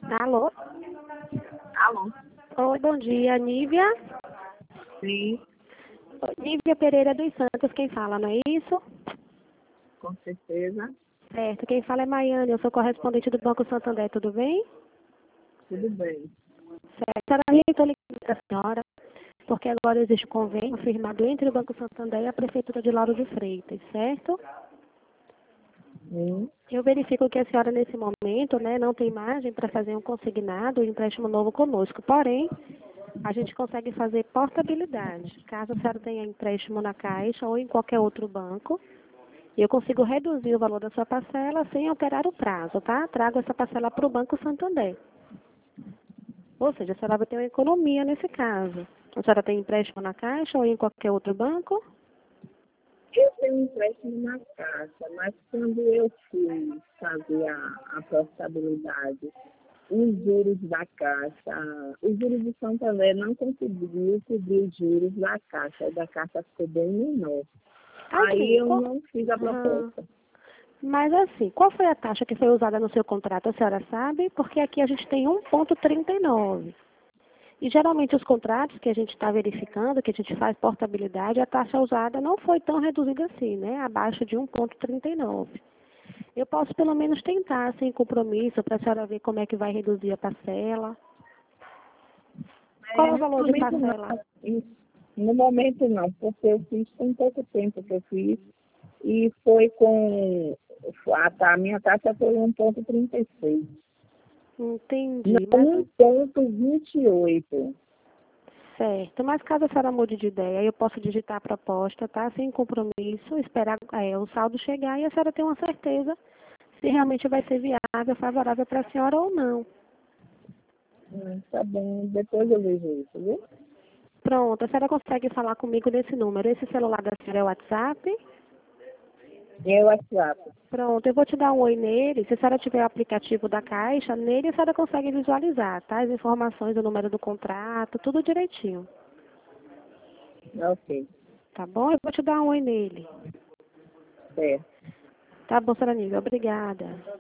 Alô? Alô? Oi, bom dia, Nívia. Sim, Oi, Nívia Pereira dos Santos, quem fala, não é isso? com certeza. Certo, quem fala é Maiane, eu sou correspondente do Banco Santander, tudo bem? Tudo bem. Certo, senhora, estou ligando para a senhora, porque agora existe um convênio firmado entre o Banco Santander e a Prefeitura de Lauro de Freitas, certo? Sim. Eu verifico que a senhora, nesse momento, né, não tem margem para fazer um consignado, um empréstimo novo conosco. Porém, a gente consegue fazer portabilidade. Caso a senhora tenha empréstimo na Caixa ou em qualquer outro banco, eu consigo reduzir o valor da sua parcela sem alterar o prazo, tá? Trago essa parcela para o Banco Santander. Ou seja, a senhora vai ter uma economia nesse caso. A senhora tem empréstimo na Caixa ou em qualquer outro banco? Eu tenho um empréstimo na Caixa, mas quando eu fui fazer a portabilidade, os juros da Caixa, os juros de Santander não conseguiu cobrir os juros da Caixa, da Caixa ficou bem menor. Aí Assim, eu não fiz a Aham. proposta. Mas assim, qual foi a taxa que foi usada no seu contrato? A senhora sabe? Porque aqui a gente tem 1,39. E geralmente os contratos que a gente está verificando, que a gente faz portabilidade, a taxa usada não foi tão reduzida assim, né? Abaixo de 1,39. Eu posso pelo menos tentar, sem compromisso, para a senhora ver como é que vai reduzir a parcela. Qual é o No valor de momento não, parcela? no momento não, porque eu fiz com pouco tempo que eu fiz e foi com a minha taxa foi 1,36. Entendi, Não, mas 1,28. certo. Mas caso a senhora mude de ideia, eu posso digitar a proposta, tá? Sem compromisso, esperar o saldo chegar e a senhora ter uma certeza se realmente vai ser viável, favorável para a senhora ou não. Tá bom, depois eu vejo isso, viu? Pronto, a senhora consegue falar comigo nesse número. Esse celular da senhora é o WhatsApp? E é o WhatsApp. Pronto, eu vou te dar um oi nele. Se a senhora tiver o aplicativo da Caixa, nele a senhora consegue visualizar, tá? As informações, o número do contrato, tudo direitinho. Ok, Tá bom? Eu vou te dar um oi nele. certo. Tá bom, senhora Nívia. Obrigada.